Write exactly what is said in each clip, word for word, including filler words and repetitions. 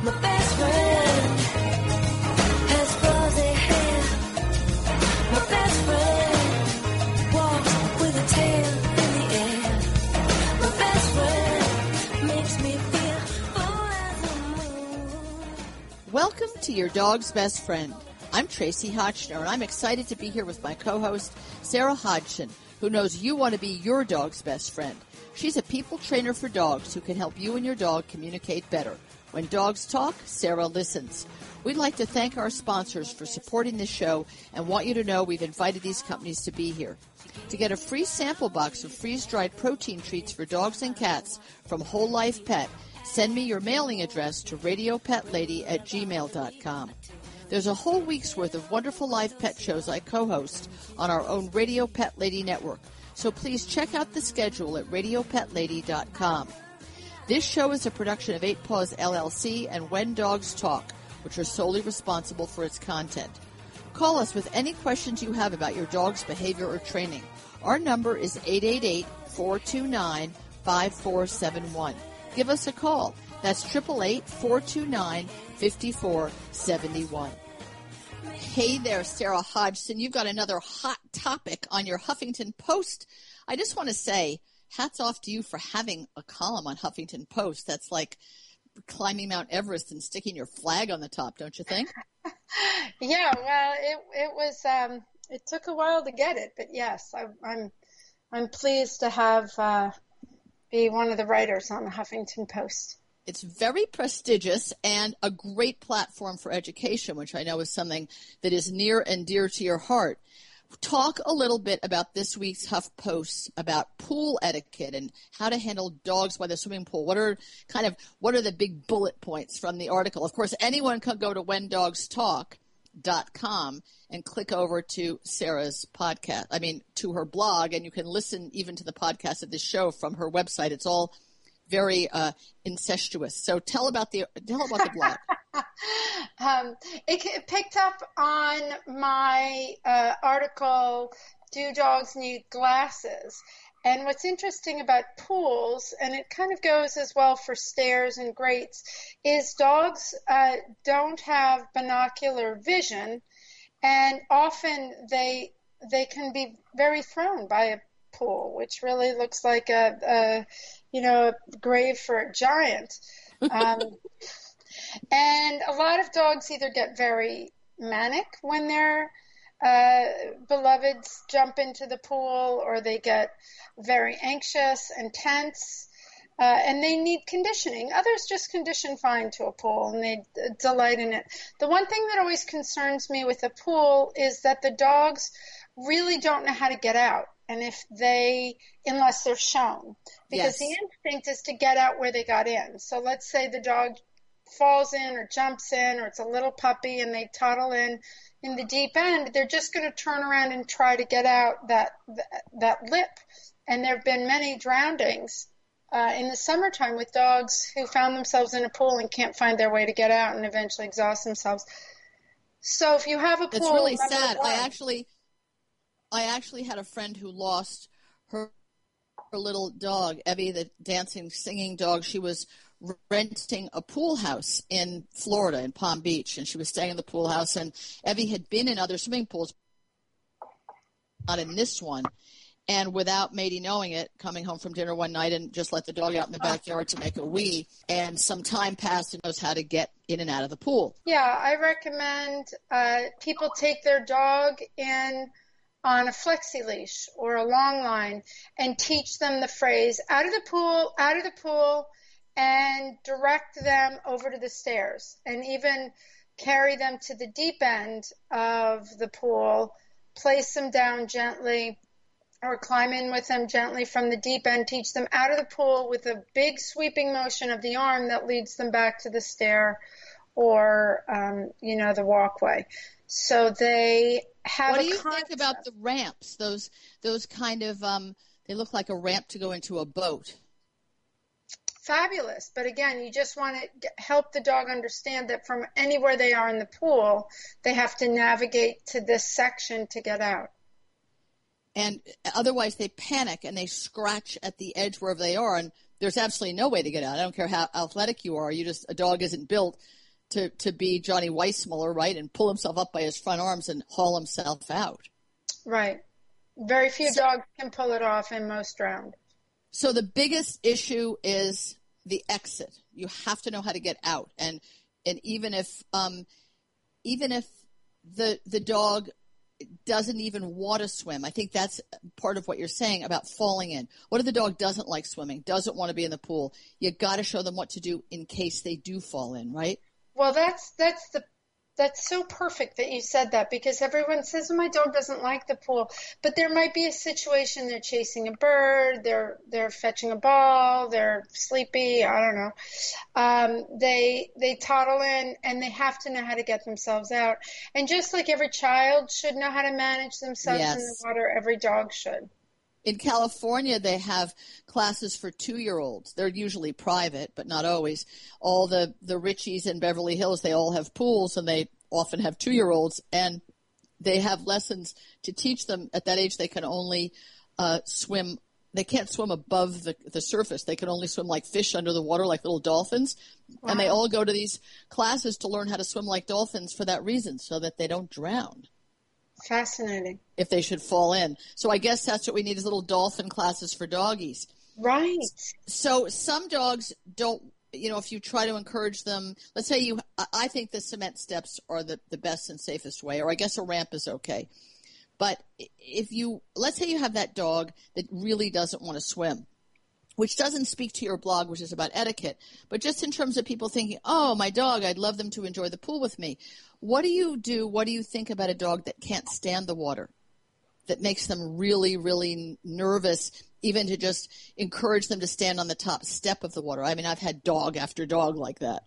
My best friend has fuzzy hair. My best friend walks with a tail in the air. My best friend makes me feel full as a moon. Welcome to Your Dog's Best Friend. I'm Tracy Hotchner, and I'm excited to be here with my co-host, Sarah Hodgson, who knows you want to be your dog's best friend. She's a people trainer for dogs who can help you and your dog communicate better. When dogs talk, Sarah listens. We'd like to thank our sponsors for supporting this show and want you to know we've invited these companies to be here. To get a free sample box of freeze-dried protein treats for dogs and cats from Whole Life Pet, send me your mailing address to radio pet lady at gmail dot com. There's a whole week's worth of wonderful live pet shows I co-host on our own Radio Pet Lady network, so please check out the schedule at radio pet lady dot com. This show is a production of Eight Paws L L C and When Dogs Talk, which are solely responsible for its content. Call us with any questions you have about your dog's behavior or training. Our number is eight eight eight, four two nine, five four seven one. Give us a call. That's eight eight eight, four two nine, five four seven one. Hey there, Sarah Hodgson. You've got another hot topic on your Huffington Post. I just want to say, hats off to you for having a column on Huffington Post. That's like climbing Mount Everest and sticking your flag on the top, don't you think? Yeah, well, it it was um, it took a while to get it, but yes, I, I'm I'm pleased to have uh, be one of the writers on the Huffington Post. It's very prestigious and a great platform for education, which I know is something that is near and dear to your heart. Talk a little bit about this week's Huff Post about pool etiquette and how to handle dogs by the swimming pool. What are kind of what are the big bullet points from the article? Of course, anyone can go to when dogs talk dot com and click over to Sarah's podcast. I mean, to her blog, and you can listen even to the podcast of this show from her website. It's all very uh, incestuous. So tell about the tell about the blog. um, it, it picked up on my uh, article, Do Dogs Need Glasses? And what's interesting about pools, and it kind of goes as well for stairs and grates, is dogs uh, don't have binocular vision, and often they they can be very thrown by a pool, which really looks like a, a you know, a grave for a giant. Um, and a lot of dogs either get very manic when their uh, beloveds jump into the pool, or they get very anxious and tense, uh, and they need conditioning. Others just condition fine to a pool, and they d- delight in it. The one thing that always concerns me with a pool is that the dogs really don't know how to get out. And if they, unless they're shown, because yes. The instinct is to get out where they got in. So let's say the dog falls in or jumps in, or it's a little puppy and they toddle in in the deep end, they're just going to turn around and try to get out that that, that lip. And there have been many drownings uh, in the summertime with dogs who found themselves in a pool and can't find their way to get out and eventually exhaust themselves. So if you have a pool, it's really sad. One, I actually. I actually had a friend who lost her, her little dog, Evie, the dancing, singing dog. She was renting a pool house in Florida, in Palm Beach, and she was staying in the pool house. And Evie had been in other swimming pools, not in this one. And without Matey knowing it, coming home from dinner one night and just let the dog out in the backyard to make a wee. And some time passed and knows how to get in and out of the pool. Yeah, I recommend uh, people take their dog in on a flexi leash or a long line and teach them the phrase out of the pool, out of the pool, and direct them over to the stairs, and even carry them to the deep end of the pool, place them down gently, or climb in with them gently from the deep end, teach them out of the pool with a big sweeping motion of the arm that leads them back to the stair or, um, you know, the walkway. So they have What a do you concept. think about the ramps? Those those kind of, um, they look like a ramp to go into a boat. Fabulous. But again, you just want to help the dog understand that from anywhere they are in the pool, they have to navigate to this section to get out. And otherwise they panic and they scratch at the edge wherever they are, and there's absolutely no way to get out. I don't care how athletic you are. You just, a dog isn't built to, to be Johnny Weissmuller, right, and pull himself up by his front arms and haul himself out. Right. Very few So- dogs can pull it off, and most drown. So the biggest issue is the exit. You have to know how to get out. And, and even if, um, even if the, the dog doesn't even want to swim. I think that's part of what you're saying about falling in. What if the dog doesn't like swimming, doesn't want to be in the pool? You got to show them what to do in case they do fall in, right? Well, that's that's the that's so perfect that you said that, because everyone says, oh, my dog doesn't like the pool. But there might be a situation, they're chasing a bird, they're they're fetching a ball, they're sleepy, I don't know. Um, they they toddle in, and they have to know how to get themselves out. And just like every child should know how to manage themselves Yes. in the water, every dog should. In California, they have classes for two-year-olds. They're usually private, but not always. All the, the Richies in Beverly Hills, they all have pools, and they often have two-year-olds, and they have lessons to teach them. At that age, they can only uh, swim. They can't swim above the, the surface. They can only swim like fish under the water, like little dolphins. Wow. And they all go to these classes to learn how to swim like dolphins for that reason, so that they don't drown Fascinating. if they should fall in. So I guess that's what we need, is little dolphin classes for doggies. Right. So some dogs don't, you know, if you try to encourage them, let's say you, I- I think the cement steps are the, the best and safest way, or I guess a ramp is okay. But if you, let's say you have that dog that really doesn't want to swim, which doesn't speak to your blog, which is about etiquette, but just in terms of people thinking, oh, my dog, I'd love them to enjoy the pool with me. What do you do? What do you think about a dog that can't stand the water, that makes them really, really nervous, even to just encourage them to stand on the top step of the water? I mean, I've had dog after dog like that.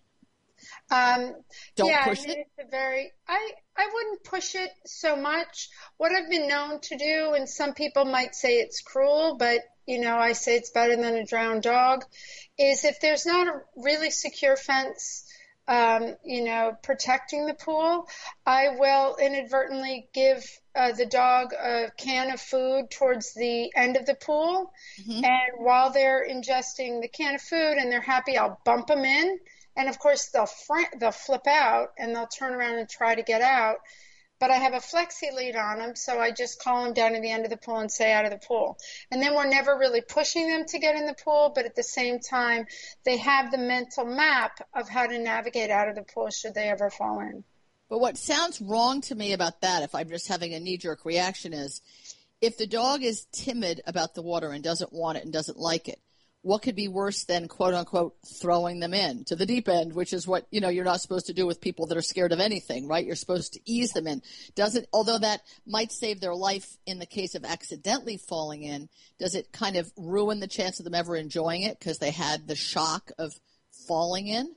Um, Don't yeah, push I mean, it? It's a very, I, I wouldn't push it so much. What I've been known to do, and some people might say it's cruel, but, you know, I say it's better than a drowned dog, is if there's not a really secure fence, um, you know, protecting the pool, I will inadvertently give uh, the dog a can of food towards the end of the pool. Mm-hmm. And while they're ingesting the can of food and they're happy, I'll bump them in. And of course, they'll fr- they'll flip out and they'll turn around and try to get out. But I have a flexi lead on them, so I just call them down to the end of the pool and say out of the pool. And then we're never really pushing them to get in the pool, but at the same time, they have the mental map of how to navigate out of the pool should they ever fall in. But what sounds wrong to me about that, if I'm just having a knee-jerk reaction, is if the dog is timid about the water and doesn't want it and doesn't like it, what could be worse than, quote unquote, throwing them in to the deep end, which is what, you know, you're not supposed to do with people that are scared of anything, right? You're supposed to ease them in. Does it, although that might save their life in the case of accidentally falling in, does it kind of ruin the chance of them ever enjoying it because they had the shock of falling in?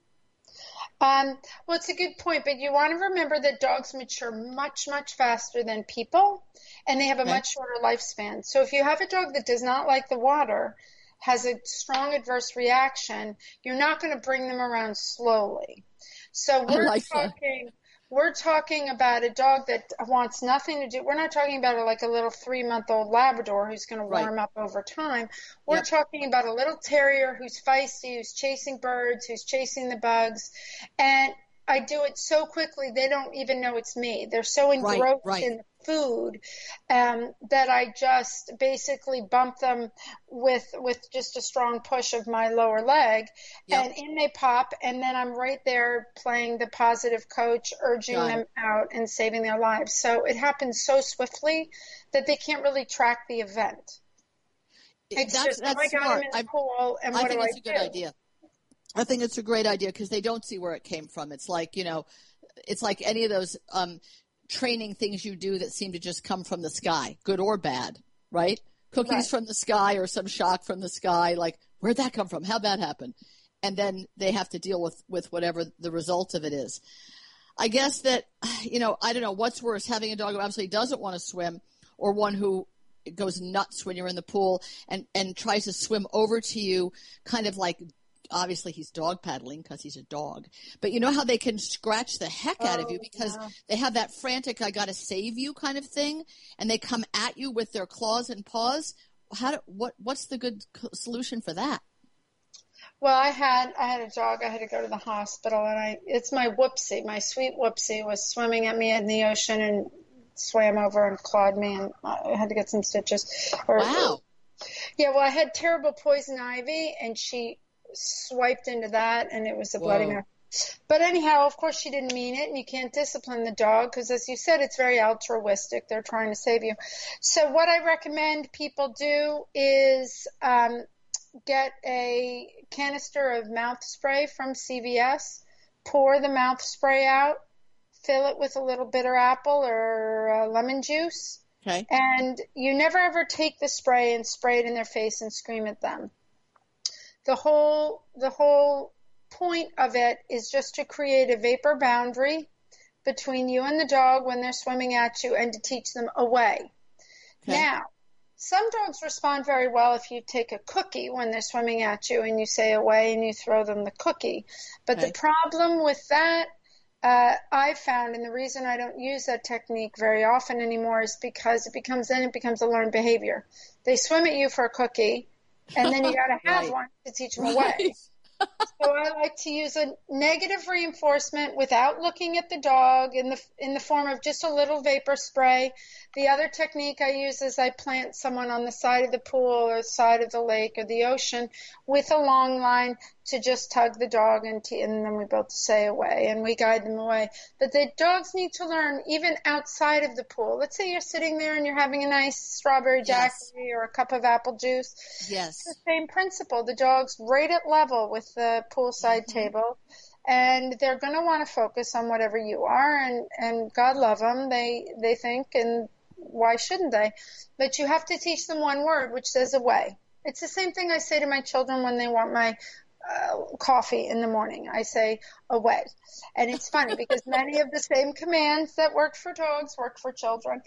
Um, well, it's a good point, but you want to remember that dogs mature much, much faster than people, and they have a Okay. much shorter lifespan. So if you have a dog that does not like the water, has a strong adverse reaction, you're not going to bring them around slowly. So we're like that. talking, we're talking about a dog that wants nothing to do. We're not talking about a, like a little three-month-old Labrador who's going to Right. warm up over time. We're Yep. talking about a little terrier who's feisty, who's chasing birds, who's chasing the bugs, and I do it so quickly they don't even know it's me. They're so engrossed right. in the food um, that I just basically bump them with with just a strong push of my lower leg, Yep. and in they pop, and then I'm right there playing the positive coach, urging Got them it. out and saving their lives. So it happens so swiftly that they can't really track the event. It's that's just, that's oh, I got smart. him in the I, pool, and I what think do it's I a good do? idea. I think it's a great idea because they don't see where it came from. It's like, you know, it's like any of those um, training things you do that seem to just come from the sky, good or bad, right? Cookies Right. from the sky or some shock from the sky. Like, where'd that come from? How'd that happen? And then they have to deal with, with whatever the result of it is. I guess that, you know, I don't know what's worse, having a dog who absolutely doesn't want to swim or one who goes nuts when you're in the pool and, and tries to swim over to you, kind of like, obviously he's dog paddling because he's a dog, but you know how they can scratch the heck out of you Oh, because yeah. they have that frantic, I got to save you kind of thing. And they come at you with their claws and paws. How do, what, what's the good c- solution for that? Well, I had I had a dog. I had to go to the hospital, and I it's my Whoopsie, my sweet Whoopsie, was swimming at me in the ocean and swam over and clawed me, and I had to get some stitches. Or, Wow. Yeah, well, I had terrible poison ivy, and she swiped into that, and it was a bloody Whoa. mess. But anyhow, of course, she didn't mean it, and you can't discipline the dog because, as you said, it's very altruistic. They're trying to save you. So what I recommend people do is um, get a canister of mouth spray from C V S, pour the mouth spray out, fill it with a little bitter apple or uh, lemon juice, Okay. and you never ever take the spray and spray it in their face and scream at them. The whole the whole point of it is just to create a vapor boundary between you and the dog when they're swimming at you, and to teach them away. Okay. Now, some dogs respond very well if you take a cookie when they're swimming at you and you say away and you throw them the cookie. But Okay. the problem with that, uh, I've found, and the reason I don't use that technique very often anymore, is because it becomes then it becomes a learned behavior. They swim at you for a cookie, and then you got to have Right. one to teach them away. Right. So I like to use a negative reinforcement without looking at the dog in the in the form of just a little vapor spray. The other technique I use is I plant someone on the side of the pool or side of the lake or the ocean with a long line to just tug the dog, and, t- and then we both say away, and we guide them away. But the dogs need to learn even outside of the pool. Let's say you're sitting there and you're having a nice strawberry Yes. daiquiri or a cup of apple juice. Yes. The same principle. The dog's right at level with the poolside Mhm. table, and they're going to want to focus on whatever you are, and, and God love them, they, they think, and why shouldn't they? But you have to teach them one word, which says away. It's the same thing I say to my children when they want my uh, coffee in the morning. I say away. And it's funny because many of the same commands that work for dogs work for children.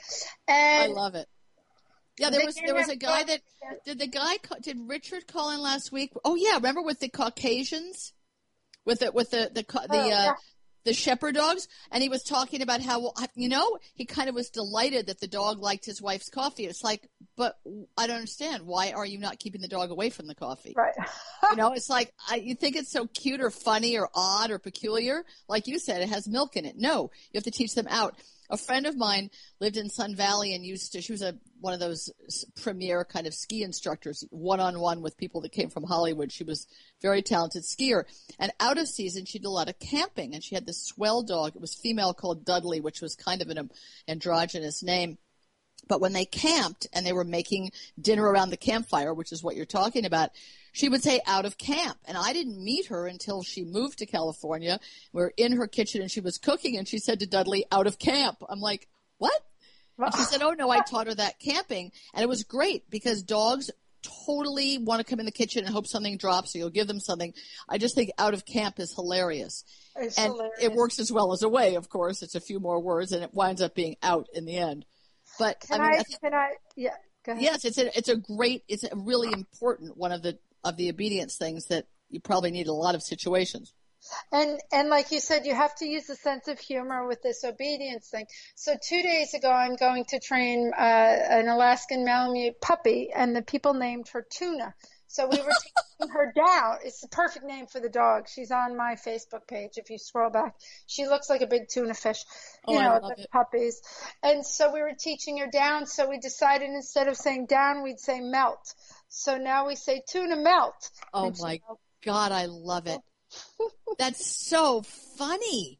I And love it. Yeah, there they was can there was have a guy fun. that did the guy ca- did Richard call in last week? Oh yeah, remember with the Caucasians, with the with the the ca- the Oh, uh, yeah. the shepherd dogs, and he was talking about how well, you know, he kind of was delighted that the dog liked his wife's coffee. It's like, but I don't understand, why are you not keeping the dog away from the coffee? Right. You know, it's like, I, you think it's so cute or funny or odd or peculiar. Like you said, it has milk in it. No, you have to teach them out. A friend of mine lived in Sun Valley and used to, she was a, one of those premier kind of ski instructors, one-on-one with people that came from Hollywood. She was a very talented skier. And out of season, she did a lot of camping. And she had this swell dog. It was female called Dudley, which was kind of an androgynous name. But when they camped and they were making dinner around the campfire, which is what you're talking about, she would say out of camp. And I didn't meet her until she moved to California. We were in her kitchen and she was cooking and she said to Dudley, out of camp. I'm like, what? And she said, oh no, I taught her that camping. And it was great because dogs totally want to come in the kitchen and hope something drops, so you'll give them something. I just think out of camp is hilarious. It's and hilarious. it works as well as away, of course. It's a few more words and it winds up being out in the end. But Can I mean, I, I think, can I, yeah, go ahead. yes, it's a, it's a great, it's a really important one of the, of the obedience things that you probably need in a lot of situations. And and like you said, you have to use a sense of humor with this obedience thing. So two days ago, I'm going to train uh, an Alaskan Malamute puppy, and the people named her Tuna. So we were taking her down. It's the perfect name for the dog. She's on my Facebook page. If you scroll back, she looks like a big tuna fish. You Oh, I know, love the it. puppies. And so we were teaching her down. So we decided instead of saying down, we'd say melt. So now we say Tuna melt. Oh And she my melts. God, I love it. That's so funny.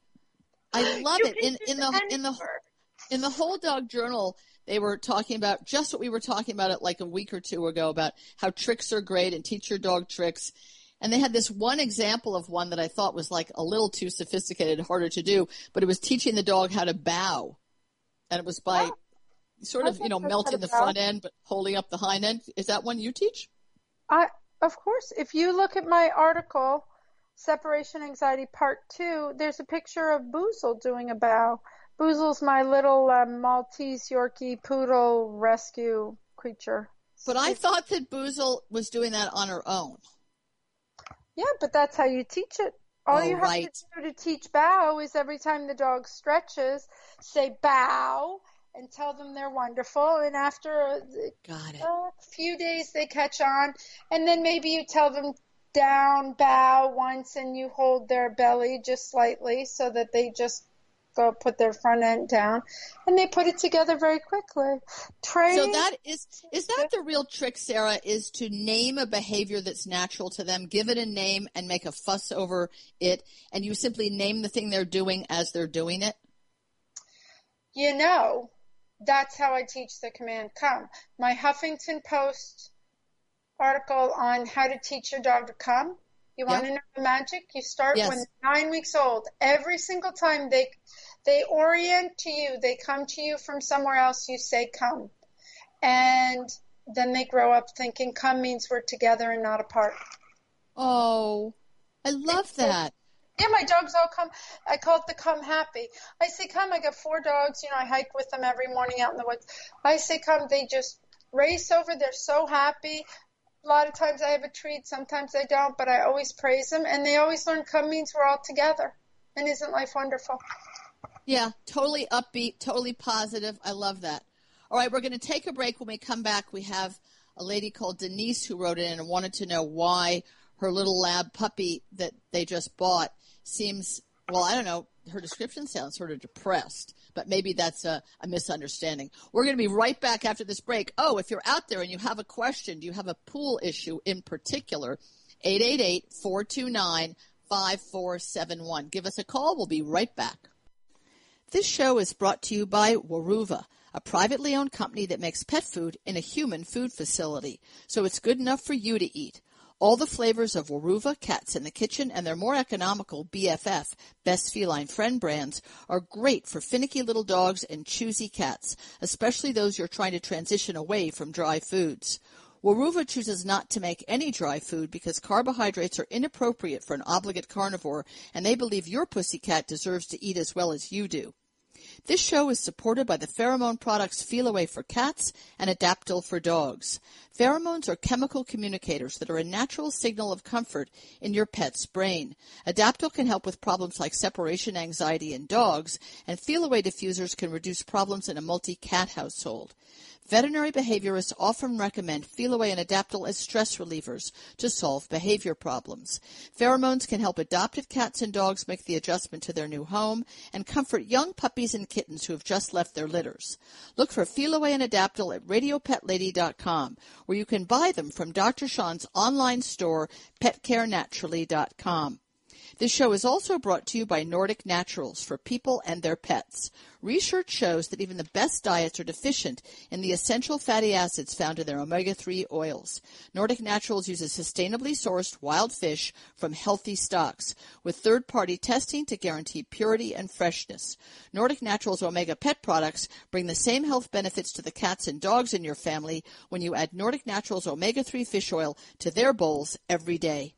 I love You it. can In use in the any in the word. in the Whole Dog Journal, they were talking about just what we were talking about it like a week or two ago about how tricks are great and teach your dog tricks. And they had this one example of one that I thought was like a little too sophisticated, harder to do, but it was teaching the dog how to bow. And it was by Oh, sort I of, you think know, that's melting how the to bow. front end but holding up the hind end. Is that one you teach? I, of course, if you look at my article, Separation Anxiety Part two, there's a picture of Boozle doing a bow. Boozle's my little uh, Maltese Yorkie poodle rescue creature. But I thought that Boozle was doing that on her own. Yeah, but that's how you teach it. All Oh, you have right. to do to teach bow is every time the dog stretches, say bow and tell them they're wonderful. And after a, Got it. a few days, they catch on. And then maybe you tell them down bow once, and you hold their belly just slightly so that they just go put their front end down, and they put it together very quickly. Train. So that is is that the real trick, Sarah, is to name a behavior that's natural to them, give it a name, and make a fuss over it, and you simply name the thing they're doing as they're doing it? You know, that's how I teach the command come. My Huffington Post article on how to teach your dog to come. You want Yep. to know the magic? You start Yes. when they're nine weeks old. Every single time they they orient to you, they come to you from somewhere else, you say come. And then they grow up thinking come means we're together and not apart. Oh, I love that. Yeah, my dogs all come. I call it the come happy. I say come. I got four dogs. You know, I hike with them every morning out in the woods. I say come. They just race over. They're so happy. A lot of times I have a treat. Sometimes I don't, but I always praise them. And they always learn come means we're all together. And isn't life wonderful? Yeah, totally upbeat, totally positive. I love that. All right, we're going to take a break. When we come back, we have a lady called Denise who wrote in and wanted to know why her little lab puppy that they just bought seems, well, I don't know, her description sounds sort of depressed, but maybe that's a, a misunderstanding. We're going to be right back after this break. Oh, if you're out there and you have a question, do you have a pool issue in particular, eight eight eight, four two nine, five four seven one. Give us a call. We'll be right back. This show is brought to you by Weruva, a privately owned company that makes pet food in a human food facility, so it's good enough for you to eat. All the flavors of Weruva, Cats in the Kitchen, and their more economical B F F, Best Feline Friend brands, are great for finicky little dogs and choosy cats, especially those you're trying to transition away from dry foods. Weruva chooses not to make any dry food because carbohydrates are inappropriate for an obligate carnivore, and they believe your pussycat deserves to eat as well as you do. This show is supported by the pheromone products Feel Away for cats and Adaptil for dogs. Pheromones are chemical communicators that are a natural signal of comfort in your pet's brain. Adaptil can help with problems like separation anxiety in dogs, and Feel Away diffusers can reduce problems in a multi-cat household. Veterinary behaviorists often recommend Feel Away and Adaptil as stress relievers to solve behavior problems. Pheromones can help adopted cats and dogs make the adjustment to their new home and comfort young puppies and kittens who have just left their litters. Look for Feel Away and Adaptil at radio pet lady dot com, where you can buy them from Doctor Sean's online store, pet care naturally dot com. This show is also brought to you by Nordic Naturals for people and their pets. Research shows that even the best diets are deficient in the essential fatty acids found in their omega three oils. Nordic Naturals uses sustainably sourced wild fish from healthy stocks with third-party testing to guarantee purity and freshness. Nordic Naturals Omega Pet products bring the same health benefits to the cats and dogs in your family when you add Nordic Naturals Omega three fish oil to their bowls every day.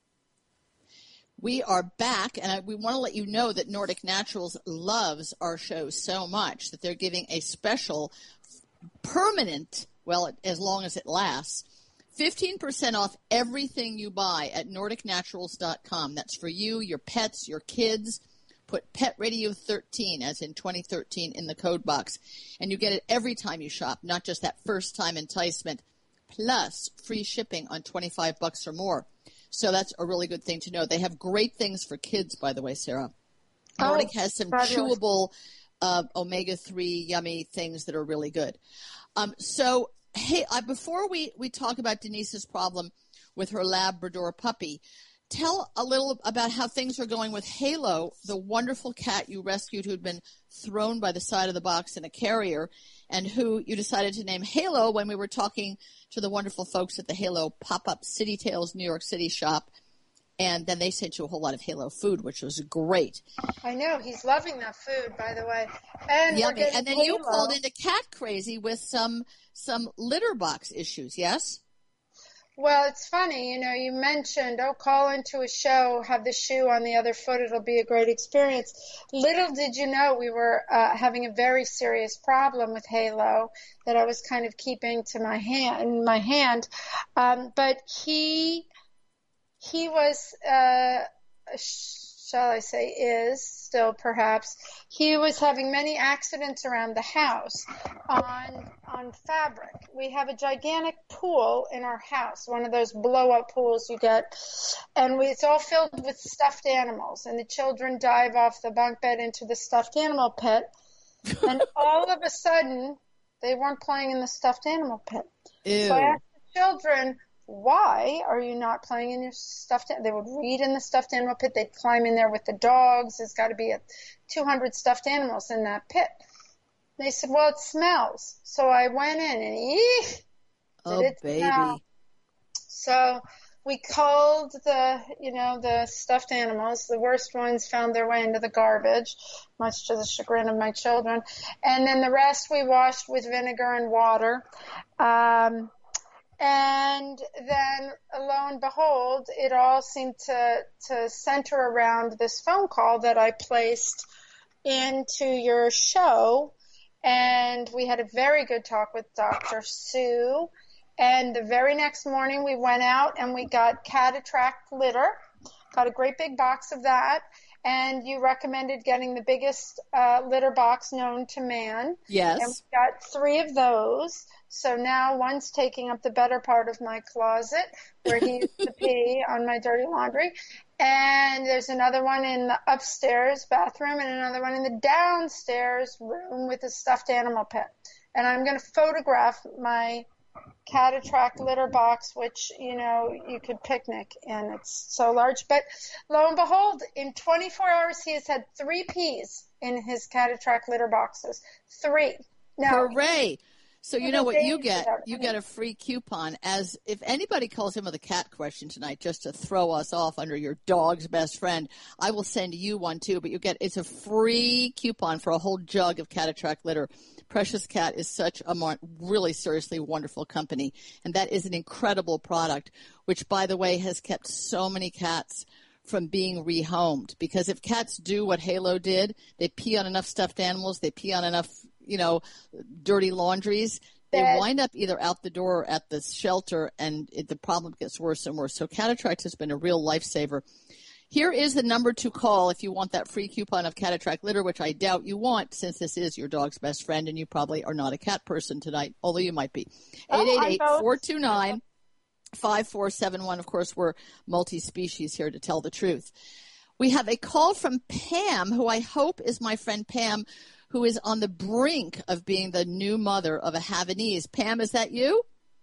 We are back, and I, we want to let you know that Nordic Naturals loves our show so much that they're giving a special permanent, well, as long as it lasts, fifteen percent off everything you buy at nordic naturals dot com. That's for you, your pets, your kids. Put Pet Radio thirteen, as in twenty thirteen, in the code box, and you get it every time you shop, not just that first-time enticement, plus free shipping on twenty-five bucks or more. So that's a really good thing to know. They have great things for kids, by the way, Sarah. Oh, Nordic has some fabulous. chewable uh, omega three yummy things that are really good. Um, so, hey, uh, before we, we talk about Denise's problem with her Labrador puppy, tell a little about how things are going with Halo, the wonderful cat you rescued who'd been thrown by the side of the box in a carrier, and who you decided to name Halo when we were talking to the wonderful folks at the Halo Pop-Up City Tales New York City shop. And then they sent you a whole lot of Halo food, which was great. I know. He's loving that food, by the way. And we're Yummy. getting And then you Halo. called into Cat Crazy with some some litter box issues, yes? Well, it's funny, you know, you mentioned, oh, call into a show, have the shoe on the other foot, it'll be a great experience. Little did you know we were uh, having a very serious problem with Halo that I was kind of keeping to my hand, in my hand. Um, but he, he was uh, sh- shall I say, is still perhaps, he was having many accidents around the house on on fabric. We have a gigantic pool in our house, one of those blow-up pools you get, and we, it's all filled with stuffed animals, and the children dive off the bunk bed into the stuffed animal pit, and all of a sudden, they weren't playing in the stuffed animal pit. Ew. So I asked the children, why are you not playing in your stuffed animal? They would read in the stuffed animal pit. They'd climb in there with the dogs. There's got to be a two hundred stuffed animals in that pit. They said, well, it smells. So I went in and, eek, oh, did it baby. smell? So we culled the, you know, the stuffed animals. The worst ones found their way into the garbage, much to the chagrin of my children. And then the rest we washed with vinegar and water. Um, And then, lo and behold, it all seemed to, to center around this phone call that I placed into your show. And we had a very good talk with Doctor Sue. And the very next morning, we went out and we got Cat Attract litter, got a great big box of that. And you recommended getting the biggest uh, litter box known to man. Yes. And we got three of those. So now one's taking up the better part of my closet where he used to pee on my dirty laundry. And there's another one in the upstairs bathroom and another one in the downstairs room with a stuffed animal pet. And I'm going to photograph my Cat Attract litter box, which, you know, you could picnic in. It's so large. But lo and behold, in twenty-four hours, he has had three peas in his Cat Attract litter boxes. Three. Now, hooray. So you know what you get? You I get mean, a free coupon. As if anybody calls in with a cat question tonight, just to throw us off under your dog's best friend, I will send you one too. But you get it's a free coupon for a whole jug of Cat Attract litter. Precious Cat is such a mar- really seriously wonderful company, and that is an incredible product. Which, by the way, has kept so many cats from being rehomed. Because if cats do what Halo did, they pee on enough stuffed animals, they pee on enough, you know, dirty laundries, they That- wind up either out the door or at the shelter, and it, the problem gets worse and worse. So Cat Attract has been a real lifesaver. Here is the number to call if you want that free coupon of Cat Attract litter, which I doubt you want, since this is your dog's best friend, and you probably are not a cat person tonight, although you might be. eight eight eight, four two nine, five four seven one. Of course, we're multi-species here to tell the truth. We have a call from Pam, who I hope is my friend Pam, who is on the brink of being the new mother of a Havanese. Pam, is that you?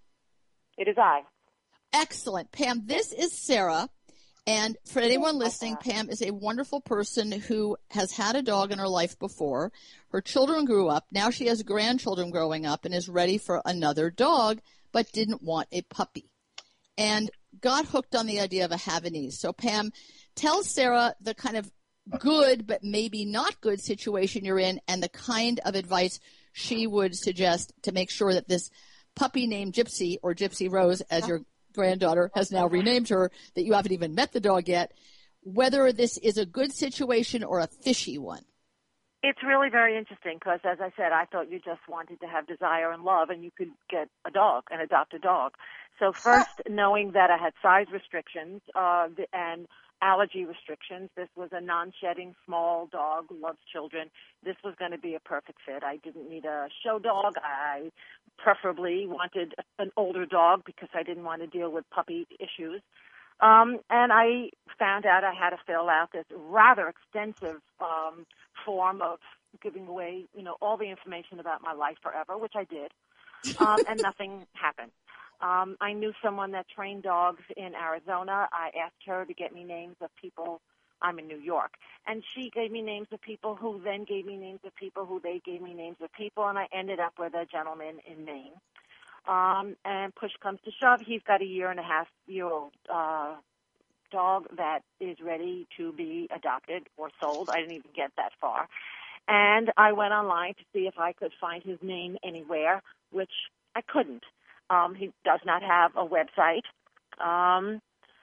It is I. Excellent. Pam, this is Sarah. And for anyone listening, Pam is a wonderful person who has had a dog in her life before. Her children grew up. Now she has grandchildren growing up and is ready for another dog, but didn't want a puppy. And got hooked on the idea of a Havanese. So, Pam, tell Sarah the kind of good but maybe not good situation you're in and the kind of advice she would suggest to make sure that this puppy named Gypsy, or Gypsy Rose, as your granddaughter has now renamed her, that you haven't even met the dog yet, whether this is a good situation or a fishy one. It's really very interesting because, as I said, I thought you just wanted to have desire and love and you could get a dog and adopt a dog. So first, knowing that I had size restrictions uh, and allergy restrictions, this was a non-shedding small dog who loves children. This was going to be a perfect fit. I didn't need a show dog. I preferably wanted an older dog because I didn't want to deal with puppy issues. Um, and I found out I had to fill out this rather extensive um, form of giving away, you know, all the information about my life forever, which I did, um, and nothing happened. Um, I knew someone that trained dogs in Arizona. I asked her to get me names of people. I'm in New York. And she gave me names of people who then gave me names of people who they gave me names of people, and I ended up with a gentleman in Maine. Um, and push comes to shove, he's got a year and a half year old uh, dog that is ready to be adopted or sold. I didn't even get that far. And I went online to see if I could find his name anywhere, which I couldn't. Um, he does not have a website. Um,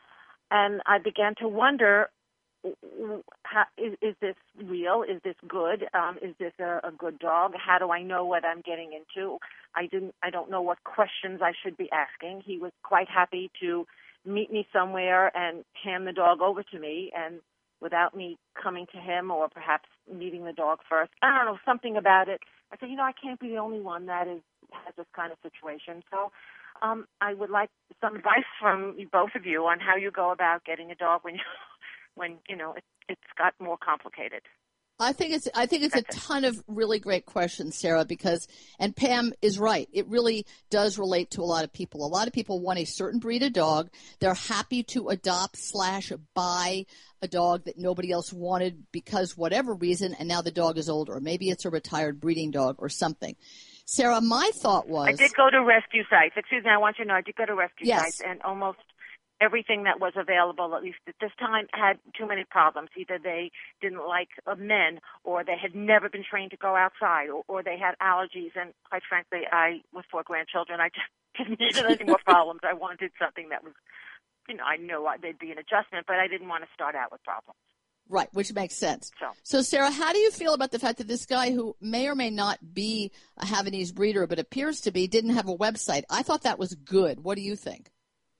and I began to wonder, how, is, is this real? Is this good? Um, is this a, a good dog? How do I know what I'm getting into? I didn't. I don't know what questions I should be asking. He was quite happy to meet me somewhere and hand the dog over to me, and without me coming to him or perhaps meeting the dog first. I don't know, something about it. I said, you know, I can't be the only one that is has this kind of situation. So um, I would like some advice from both of you on how you go about getting a dog when you, when you know it, it's got more complicated. I think it's I think it's a ton of really great questions, Sarah, because, and Pam is right, it really does relate to a lot of people. A lot of people want a certain breed of dog. They're happy to adopt slash buy a dog that nobody else wanted because whatever reason, and now the dog is older. Or maybe it's a retired breeding dog or something. Sarah, my thought was... I did go to rescue sites. Excuse me, I want you to know I did go to rescue yes. sites, and almost everything that was available, at least at this time, had too many problems. Either they didn't like uh, men, or they had never been trained to go outside, or, or they had allergies. And quite frankly, I, with four grandchildren, I just didn't need any more problems. I wanted something that was, you know, I knew there'd be an adjustment, but I didn't want to start out with problems. Right, which makes sense. So, so, Sarah, how do you feel about the fact that this guy who may or may not be a Havanese breeder, but appears to be, didn't have a website? I thought that was good. What do you think?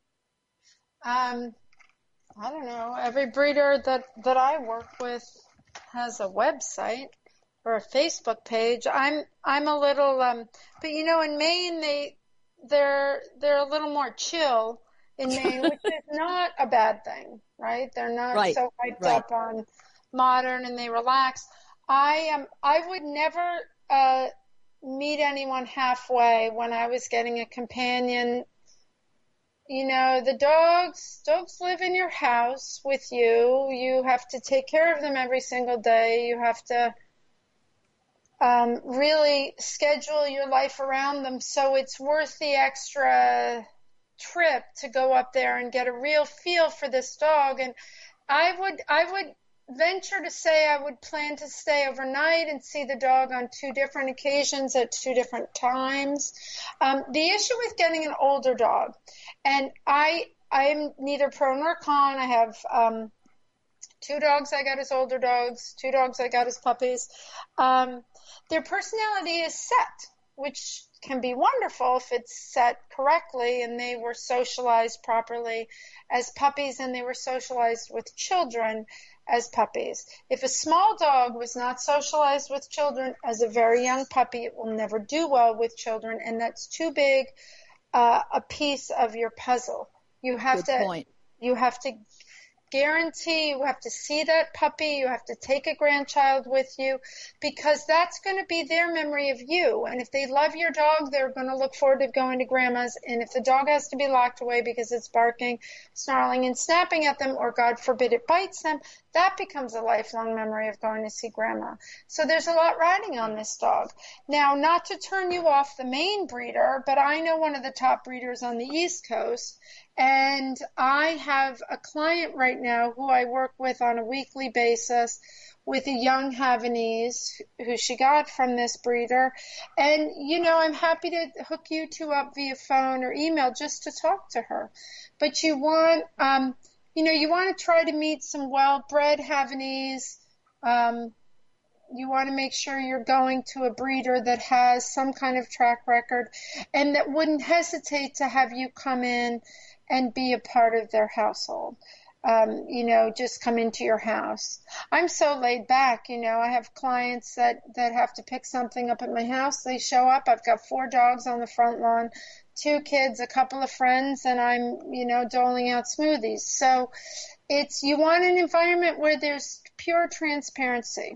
Um, I don't know. Every breeder that, that I work with has a website or a Facebook page. I'm I'm a little um, but you know, in Maine they they're they're a little more chill in Maine, which is not a bad thing, right? They're not right. so hyped right. up on modern, and they relax. I am. I would never uh, meet anyone halfway when I was getting a companion. You know, the dogs, dogs live in your house with you. You have to take care of them every single day. You have to um, really schedule your life around them. So it's worth the extra trip to go up there and get a real feel for this dog. And I would, I would venture to say I would plan to stay overnight and see the dog on two different occasions at two different times. Um, the issue with getting an older dog, and I I'm neither pro nor con. I have um, two dogs I got as older dogs, two dogs I got as puppies. Um, their personality is set, which can be wonderful if it's set correctly and they were socialized properly as puppies and they were socialized with children as puppies. If a small dog was not socialized with children as a very young puppy, it will never do well with children, and that's too big uh, a piece of your puzzle. You have Good to point. you have to guarantee, you have to see that puppy, you have to take a grandchild with you, because that's going to be their memory of you. And if they love your dog, they're going to look forward to going to grandma's. And if the dog has to be locked away because it's barking, snarling, and snapping at them, or God forbid it bites them, that becomes a lifelong memory of going to see grandma. So there's a lot riding on this dog. Now, not to turn you off the main breeder, but I know one of the top breeders on the East Coast, and I have a client right now who I work with on a weekly basis with a young Havanese who she got from this breeder. And, you know, I'm happy to hook you two up via phone or email just to talk to her. But you want, um, you know, you want to try to meet some well-bred Havanese. Um, you want to make sure you're going to a breeder that has some kind of track record and that wouldn't hesitate to have you come in and be a part of their household. Um, you know, just come into your house. I'm so laid back, you know, I have clients that, that have to pick something up at my house. They show up. I've got four dogs on the front lawn, two kids, a couple of friends, and I'm, you know, doling out smoothies. So it's, you want an environment where there's pure transparency.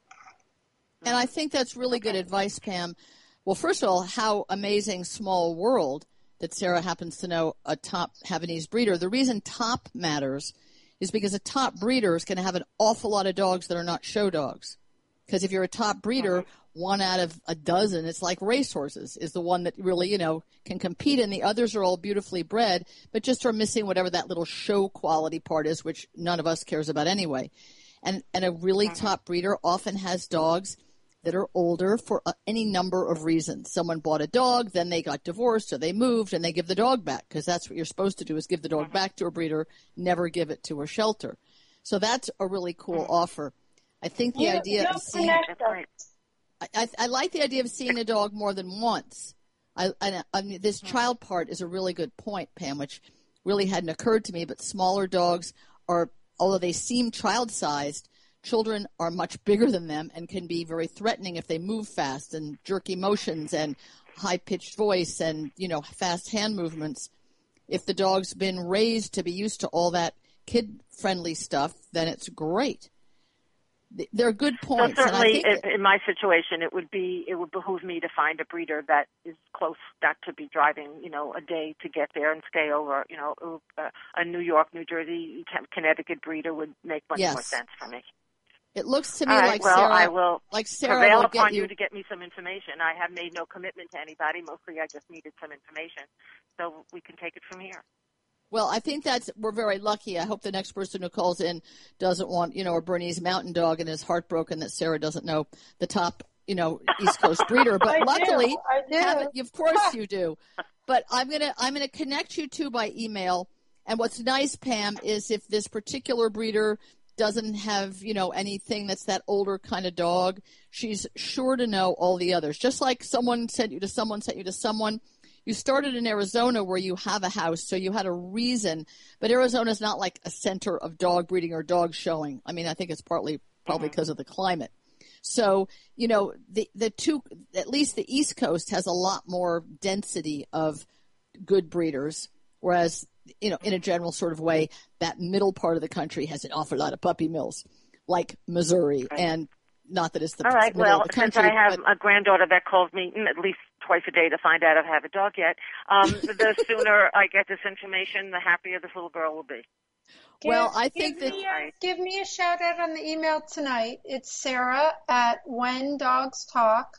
And I think that's really good advice, Pam. Well, first of all, how amazing small world that Sarah happens to know a top Havanese breeder. The reason top matters is because a top breeder is going to have an awful lot of dogs that are not show dogs. Because if you're a top breeder, one out of a dozen, it's like racehorses, is the one that really, you know, can compete, and the others are all beautifully bred, but just are missing whatever that little show quality part is, which none of us cares about anyway. And, and a really top breeder often has dogs that are older for uh, any number of reasons. Someone bought a dog, then they got divorced, or they moved, and they give the dog back, because that's what you're supposed to do, is give the dog back to a breeder, never give it to a shelter. So that's a really cool offer. I think the You- idea you of seeing, connect us. I, I, I like the idea of seeing a dog more than once. I, I, I mean, this child part is a really good point, Pam, which really hadn't occurred to me, but smaller dogs are although they seem child-sized, children are much bigger than them and can be very threatening if they move fast and jerky motions and high-pitched voice and, you know, fast hand movements. If the dog's been raised to be used to all that kid-friendly stuff, then it's great. They're good points. So certainly, and I think in, in my situation, it would be it would behoove me to find a breeder that is close, not to be driving, you know, a day to get there and scale, or you know, a, a New York, New Jersey, Connecticut breeder would make much yes. more sense for me. It looks to me All right, like well, Sarah. I will like Sarah prevail will upon get you, you to get me some information. I have made no commitment to anybody. Mostly, I just needed some information, so we can take it from here. Well, I think that's we're very lucky. I hope the next person who calls in doesn't want, you know, a Bernese Mountain Dog and is heartbroken that Sarah doesn't know the top, you know, East Coast breeder. But I luckily, do. I do. have it, of course you do. But I'm gonna I'm gonna connect you two by email. And what's nice, Pam, is if this particular breeder doesn't have, you know, anything that's that older kind of dog, she's sure to know all the others. Just like someone sent you to someone sent you to someone. You started in Arizona where you have a house, so you had a reason. But Arizona is not like a center of dog breeding or dog showing. I mean, I think it's partly probably because of the climate. So, you know, the the two, at least the East Coast has a lot more density of good breeders, whereas, you know, in a general sort of way, that middle part of the country has an awful lot of puppy mills, like Missouri, and not that it's the All right. middle Well, of the country. since I have but, a granddaughter that calls me at least twice a day to find out if I have a dog yet, um, the sooner I get this information, the happier this little girl will be. well, Give- I think give that me a, give me a shout out on the email tonight. It's Sarah at when dogs talk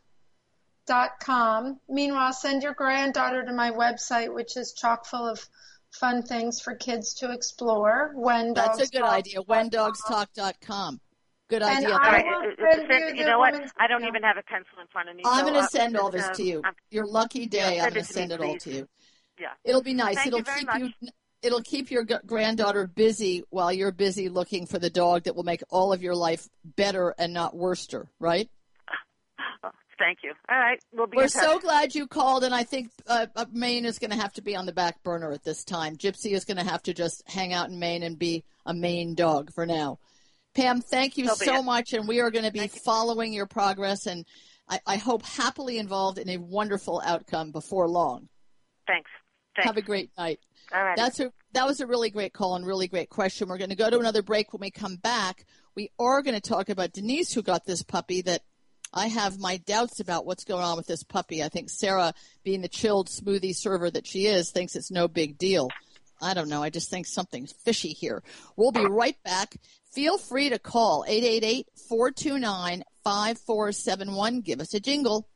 dot com. Meanwhile, send your granddaughter to my website, which is chock full of fun things for kids to explore. When that's dogs a good talk idea. when dogs talk dot com. Good And idea. I All right. will it- it- send it- you you the know what? woman's I don't email. even have a pencil in front of me. I'm so, going to uh, send all this um, to you. I'm- Your lucky day. Yeah, I'm send going it to to me, send it all please. to you. Yeah. It'll be nice. Thank it'll you very keep much. you. It'll keep your g- granddaughter busy while you're busy looking for the dog that will make all of your life better and not worser. Right? Oh, thank you. All right. We'll be We're in touch. so glad you called, and I think uh, uh, Maine is going to have to be on the back burner at this time. Gypsy is going to have to just hang out in Maine and be a Maine dog for now. Pam, thank you So be so it. much, and we are going to be Thank you. following your progress, and I, I hope happily involved in a wonderful outcome before long. Thanks. Thanks. Have a great night. All right. That's a that was a really great call and really great question. We're going to go to another break. When we come back, we are going to talk about Denise, who got this puppy that I have my doubts about what's going on with this puppy. I think Sarah, being the chilled smoothie server that she is, thinks it's no big deal. I don't know. I just think something's fishy here. We'll be right back. Feel free to call eight eight eight, four two nine, five four seven one. Give us a jingle.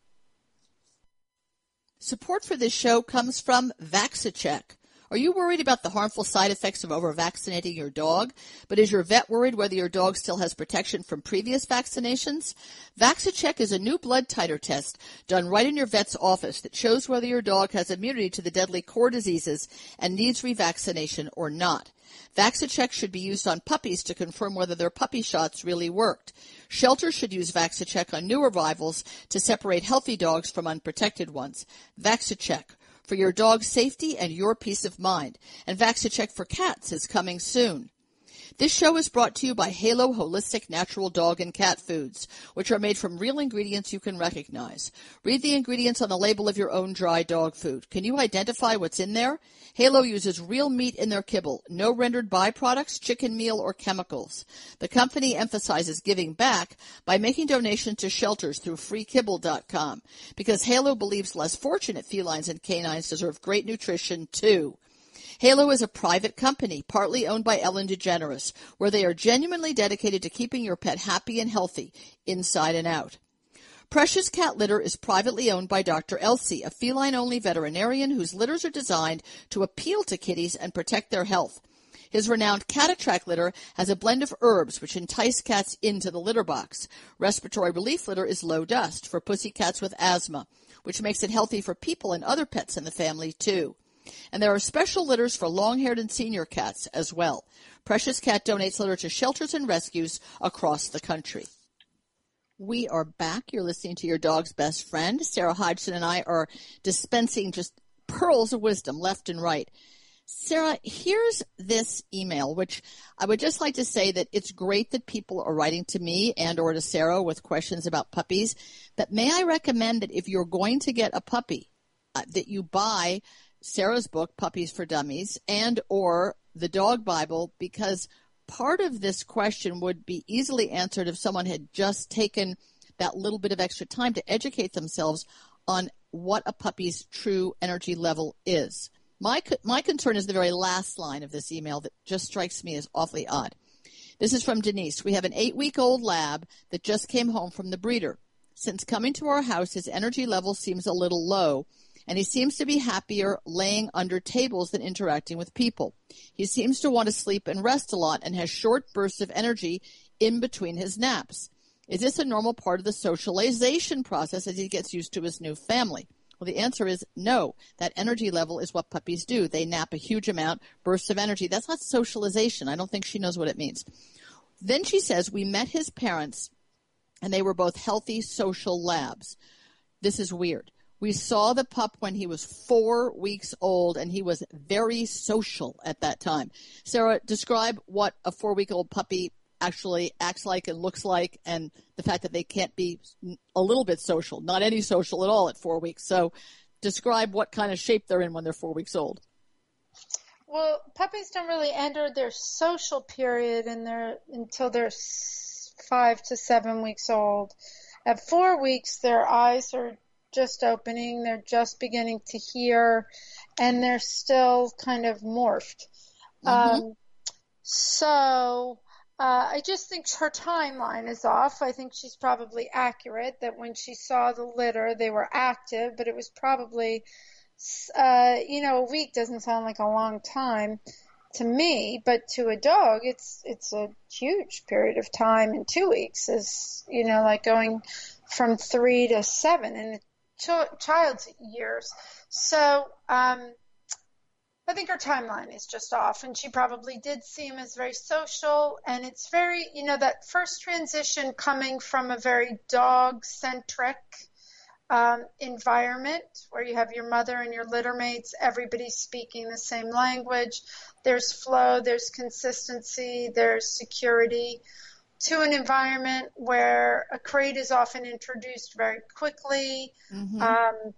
Support for this show comes from VaxiCheck. Are you worried about the harmful side effects of over-vaccinating your dog? But is your vet worried whether your dog still has protection from previous vaccinations? VaxiCheck is a new blood titer test done right in your vet's office that shows whether your dog has immunity to the deadly core diseases and needs revaccination or not. VaxiCheck should be used on puppies to confirm whether their puppy shots really worked. Shelters should use VaxiCheck on new arrivals to separate healthy dogs from unprotected ones. VaxiCheck, for your dog's safety and your peace of mind. And VaxiCheck for cats is coming soon. This show is brought to you by Halo Holistic Natural Dog and Cat Foods, which are made from real ingredients you can recognize. Read the ingredients on the label of your own dry dog food. Can you identify what's in there? Halo uses real meat in their kibble, no rendered byproducts, chicken meal, or chemicals. The company emphasizes giving back by making donations to shelters through free kibble dot com, because Halo believes less fortunate felines and canines deserve great nutrition too. Halo is a private company, partly owned by Ellen DeGeneres, where they are genuinely dedicated to keeping your pet happy and healthy, inside and out. Precious Cat Litter is privately owned by Doctor Elsie, a feline-only veterinarian whose litters are designed to appeal to kitties and protect their health. His renowned Cat Attract litter has a blend of herbs which entice cats into the litter box. Respiratory Relief litter is low dust for pussy cats with asthma, which makes it healthy for people and other pets in the family, too. And there are special litters for long-haired and senior cats as well. Precious Cat donates litter to shelters and rescues across the country. We are back. You're listening to Your Dog's Best Friend. Sarah Hodgson and I are dispensing just pearls of wisdom left and right. Sarah, here's this email, which I would just like to say that it's great that people are writing to me and or to Sarah with questions about puppies. But may I recommend that if you're going to get a puppy, uh, that you buy Sarah's book, Puppies for Dummies, and or the Dog Bible, because part of this question would be easily answered if someone had just taken that little bit of extra time to educate themselves on what a puppy's true energy level is. My my concern is the very last line of this email that just strikes me as awfully odd. This is from Denise. We have an eight-week-old lab that just came home from the breeder. Since coming to our house, his energy level seems a little low, and he seems to be happier laying under tables than interacting with people. He seems to want to sleep and rest a lot and has short bursts of energy in between his naps. Is this a normal part of the socialization process as he gets used to his new family? Well, the answer is no. That energy level is what puppies do. They nap a huge amount, bursts of energy. That's not socialization. I don't think she knows what it means. Then she says, we met his parents, and they were both healthy social labs. This is weird. We saw the pup when he was four weeks old, and he was very social at that time. Sarah, describe what a four-week-old puppy actually acts like and looks like, and the fact that they can't be a little bit social, not any social at all at four weeks. So describe what kind of shape they're in when they're four weeks old. Well, puppies don't really enter their social period in their, until they're five to seven weeks old. At four weeks, their eyes are just opening, they're just beginning to hear, and they're still kind of morphed. Mm-hmm. Um, so... Uh, I just think her timeline is off. I think she's probably accurate that when she saw the litter, they were active, but it was probably, uh, you know, a week doesn't sound like a long time to me, but to a dog, it's it's a huge period of time. And two weeks is, you know, like going from three to seven in a ch- child's years. So, um, I think her timeline is just off, and she probably did see him as very social, and it's very, you know, that first transition coming from a very dog-centric um, environment where you have your mother and your litter mates, everybody speaking the same language, there's flow, there's consistency, there's security, to an environment where a crate is often introduced very quickly. Mm-hmm. Um,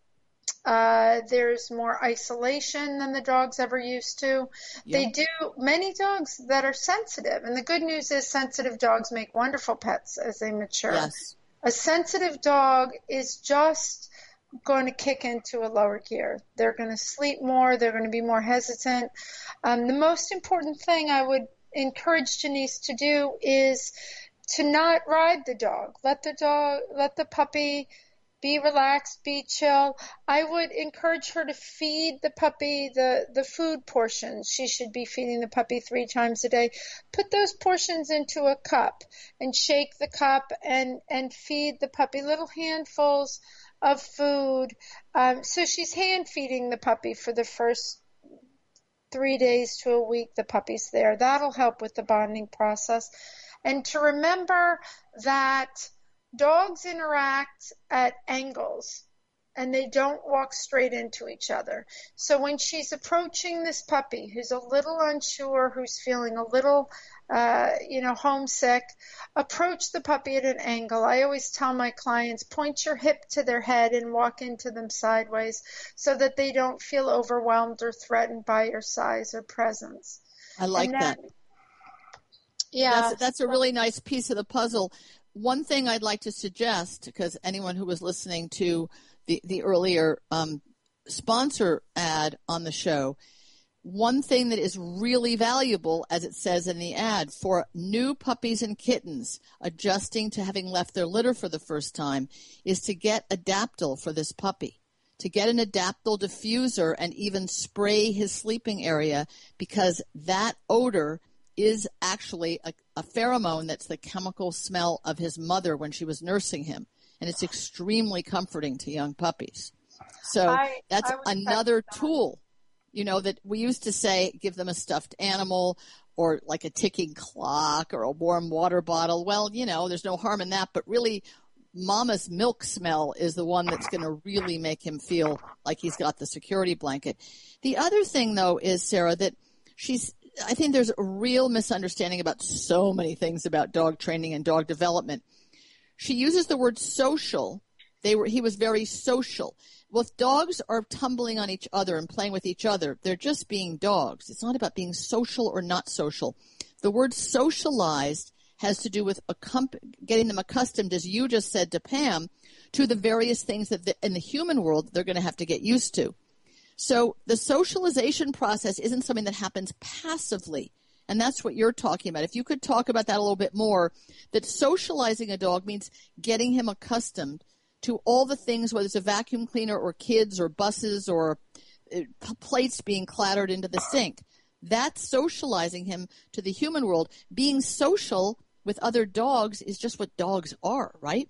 Uh, there's more isolation than the dog's ever used to. Yep. They do, many dogs that are sensitive, and the good news is sensitive dogs make wonderful pets as they mature. Yes. A sensitive dog is just going to kick into a lower gear. They're going to sleep more. They're going to be more hesitant. Um, the most important thing I would encourage Janice to do is to not ride the dog. Let the dog, let the puppy be relaxed, be chill. I would encourage her to feed the puppy the, the food portions. She should be feeding the puppy three times a day. Put those portions into a cup and shake the cup and, and feed the puppy little handfuls of food. Um, so she's hand feeding the puppy for the first three days to a week the puppy's there. That'll help with the bonding process. And to remember that dogs interact at angles, and they don't walk straight into each other. So when she's approaching this puppy who's a little unsure, who's feeling a little, uh, you know, homesick, approach the puppy at an angle. I always tell my clients, point your hip to their head and walk into them sideways so that they don't feel overwhelmed or threatened by your size or presence. I like then, that. Yeah. That's, that's a really nice piece of the puzzle. One thing I'd like to suggest, because anyone who was listening to the, the earlier um, sponsor ad on the show, one thing that is really valuable, as it says in the ad, for new puppies and kittens adjusting to having left their litter for the first time is to get Adaptil for this puppy, to get an Adaptil diffuser and even spray his sleeping area, because that odor is actually a, a pheromone that's the chemical smell of his mother when she was nursing him. And it's extremely comforting to young puppies. So I, that's I another tool, you know, that we used to say, give them a stuffed animal or like a ticking clock or a warm water bottle. Well, you know, there's no harm in that, but really mama's milk smell is the one that's going to really make him feel like he's got the security blanket. The other thing, though, is, Sarah, that she's, I think there's a real misunderstanding about so many things about dog training and dog development. She uses the word social. They were, he was very social. Well, if dogs are tumbling on each other and playing with each other, they're just being dogs. It's not about being social or not social. The word socialized has to do with getting them accustomed, as you just said to Pam, to the various things that the, in the human world they're going to have to get used to. So the socialization process isn't something that happens passively, and that's what you're talking about. If you could talk about that a little bit more, that socializing a dog means getting him accustomed to all the things, whether it's a vacuum cleaner or kids or buses or uh, plates being clattered into the sink. That's socializing him to the human world. Being social with other dogs is just what dogs are, right?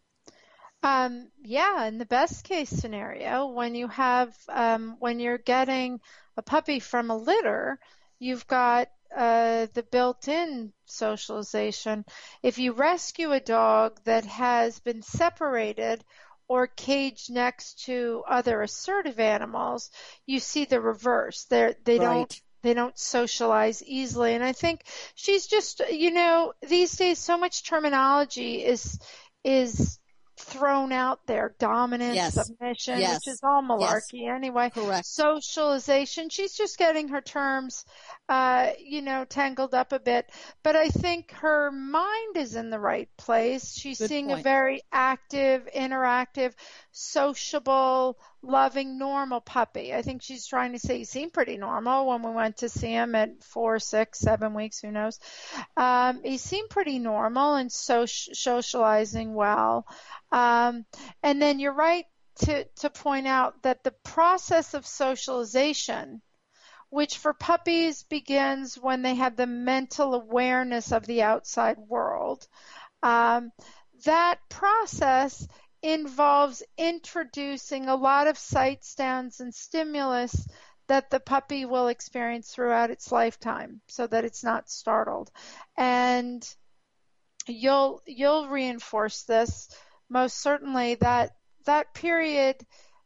Um, yeah, in the best case scenario, when you have, um, when you're getting a puppy from a litter, you've got uh, the built-in socialization. If you rescue a dog that has been separated or caged next to other assertive animals, you see the reverse. They're, they Right. don't They don't socialize easily. And I think she's just, you know, these days so much terminology is is thrown out there. Dominance, Yes. submission, Yes. which is all malarkey Yes. anyway. Correct. Socialization. She's just getting her terms, uh, you know, tangled up a bit. But I think her mind is in the right place. She's Good seeing point. a very active, interactive, sociable, loving, normal puppy. I think she's trying to say he seemed pretty normal when we went to see him at four, six, seven weeks, who knows. Um, he seemed pretty normal and so socializing well. Um, and then you're right to, to point out that the process of socialization, which for puppies begins when they have the mental awareness of the outside world, um, that process involves introducing a lot of sight, sounds, and stimulus that the puppy will experience throughout its lifetime so that it's not startled. And you'll you'll reinforce this most certainly, that that period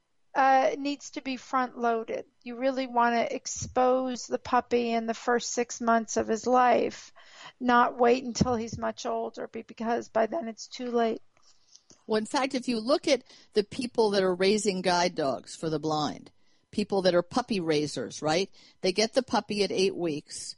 uh, needs to be front loaded. You really want to expose the puppy in the first six months of his life, not wait until he's much older, because by then it's too late. Well, in fact, if you look at the people that are raising guide dogs for the blind, people that are puppy raisers, right? They get the puppy at eight weeks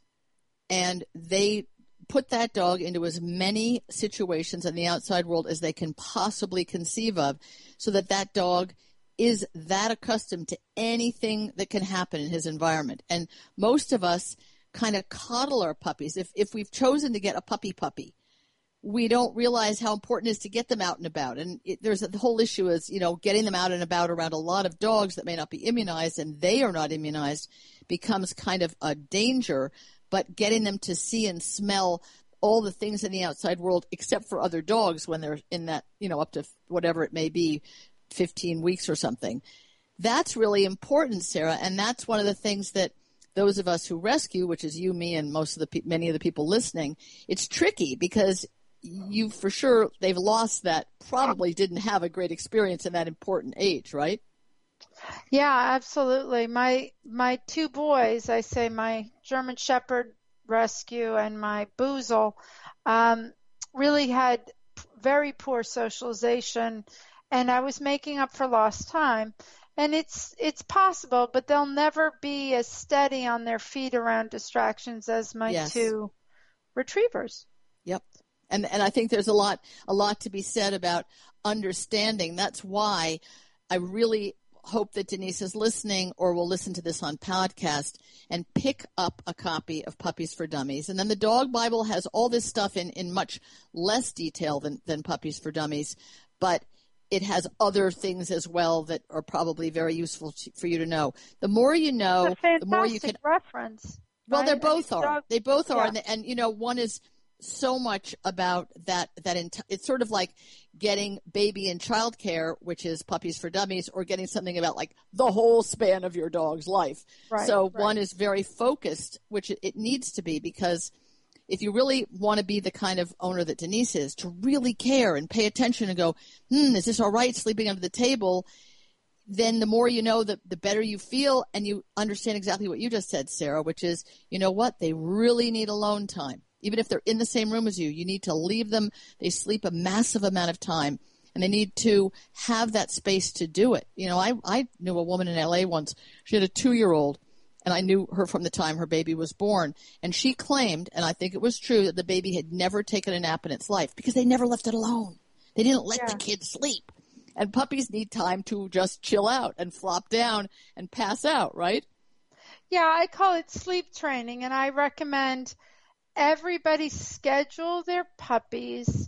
and they put that dog into as many situations in the outside world as they can possibly conceive of so that that dog is that accustomed to anything that can happen in his environment. And most of us kind of coddle our puppies. If if we've chosen to get a puppy puppy, we don't realize how important it is to get them out and about. And it, there's a, the whole issue is, you know, getting them out and about around a lot of dogs that may not be immunized and they are not immunized becomes kind of a danger. But getting them to see and smell all the things in the outside world except for other dogs when they're in that, you know, up to whatever it may be, fifteen weeks or something. That's really important, Sarah. And that's one of the things that those of us who rescue, which is you, me, and most of the pe- many of the people listening, it's tricky because you for sure, they've lost that, probably didn't have a great experience in that important age, right? Yeah, absolutely. My my two boys, I say my German Shepherd rescue and my Boozle, um, really had p- very poor socialization, and I was making up for lost time. And it's it's possible, but they'll never be as steady on their feet around distractions as my Yes. two retrievers. Yep. And and I think there's a lot a lot to be said about understanding. That's why I really hope that Denise is listening or will listen to this on podcast and pick up a copy of Puppies for Dummies. And then the Dog Bible has all this stuff in, in much less detail than, than Puppies for Dummies, but it has other things as well that are probably very useful to, for you to know. The more you know, It's a the more you can fantastic reference. well, right? they I mean, both are. dog- They both are, yeah. and, and you know, one is so much about that. That enti- it's sort of like getting baby and child care, which is Puppies for Dummies, or getting something about like the whole span of your dog's life. Right, so right. one is very focused, which it, it needs to be because if you really want to be the kind of owner that Denise is, to really care and pay attention and go, hmm, is this all right, sleeping under the table, then the more you know, the, the better you feel, and you understand exactly what you just said, Sarah, which is, you know what, they really need alone time. Even if they're in the same room as you, you need to leave them. They sleep a massive amount of time, and they need to have that space to do it. You know, I, I knew a woman in L A once. She had a two-year-old, and I knew her from the time her baby was born. And she claimed, and I think it was true, that the baby had never taken a nap in its life because they never left it alone. They didn't let Yeah. the kid sleep. And puppies need time to just chill out and flop down and pass out, right? Yeah, I call it sleep training, and I recommend everybody schedule their puppies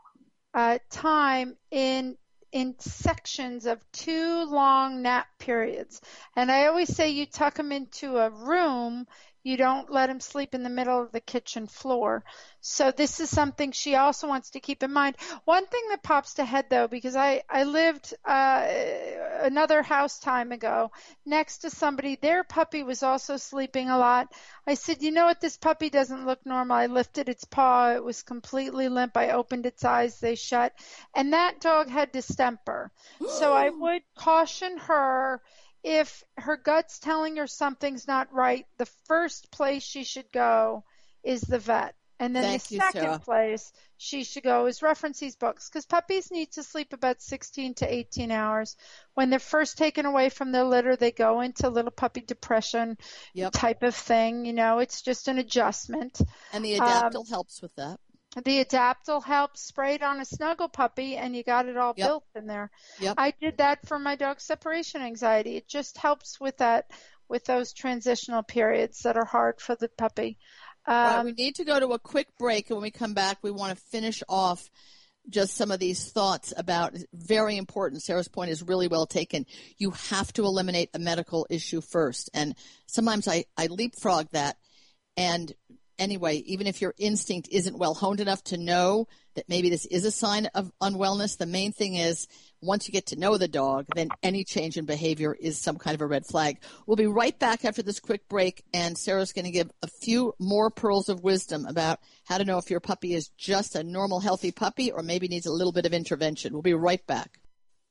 uh, time in in sections of two long nap periods. And I always say you tuck them into a room. You don't let them sleep in the middle of the kitchen floor. So this is something she also wants to keep in mind. One thing that pops to head, though, because I, I lived uh, another house time ago next to somebody, their puppy was also sleeping a lot. I said, you know what, this puppy doesn't look normal. I lifted its paw. It was completely limp. I opened its eyes. They shut. And that dog had distemper. So I would caution her, if her gut's telling her something's not right, the first place she should go is the vet. And then Thank the you, second Sarah. place she should go is reference these books, because puppies need to sleep about sixteen to eighteen hours. When they're first taken away from their litter, they go into little puppy depression Yep. type of thing. You know, it's just an adjustment. And the Um, Adaptil helps with that. The Adaptil helps, spray it on a snuggle puppy, and you got it all Yep. built in there. Yep. I did that for my dog's separation anxiety. It just helps with that, with those transitional periods that are hard for the puppy. All right, Um, we need to go to a quick break, and when we come back, we want to finish off just some of these thoughts about, very important. Sarah's point is really well taken. You have to eliminate a medical issue first. And sometimes I, I leapfrog that. And anyway, even if your instinct isn't well honed enough to know that maybe this is a sign of unwellness, the main thing is, once you get to know the dog, then any change in behavior is some kind of a red flag. We'll be right back after this quick break, and Sarah's going to give a few more pearls of wisdom about how to know if your puppy is just a normal, healthy puppy or maybe needs a little bit of intervention. We'll be right back.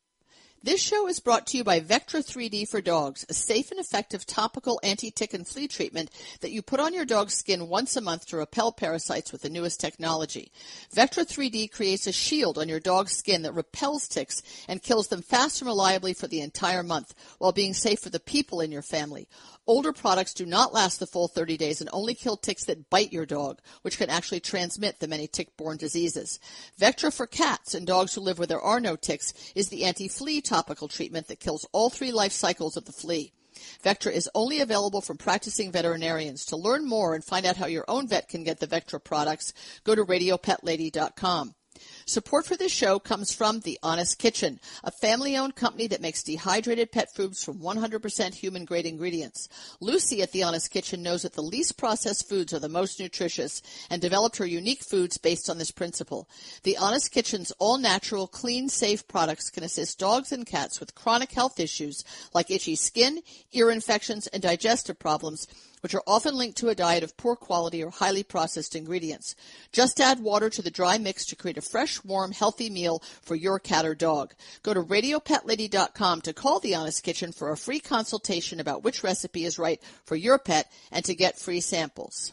This show is brought to you by Vectra three D for Dogs, a safe and effective topical anti-tick and flea treatment that you put on your dog's skin once a month to repel parasites with the newest technology. Vectra three D creates a shield on your dog's skin that repels ticks and kills them fast and reliably for the entire month, while being safe for the people in your family. Older products do not last the full thirty days and only kill ticks that bite your dog, which can actually transmit the many tick-borne diseases. Vectra for cats and dogs who live where there are no ticks is the anti-flea topical treatment that kills all three life cycles of the flea. Vectra is only available from practicing veterinarians. To learn more and find out how your own vet can get the Vectra products, go to radio pet lady dot com. Support for this show comes from The Honest Kitchen, a family-owned company that makes dehydrated pet foods from one hundred percent human-grade ingredients. Lucy at The Honest Kitchen knows that the least processed foods are the most nutritious and developed her unique foods based on this principle. The Honest Kitchen's all-natural, clean, safe products can assist dogs and cats with chronic health issues like itchy skin, ear infections, and digestive problems, which are often linked to a diet of poor quality or highly processed ingredients. Just add water to the dry mix to create a fresh, warm, healthy meal for your cat or dog. Go to radio pet lady dot com to call The Honest Kitchen for a free consultation about which recipe is right for your pet and to get free samples.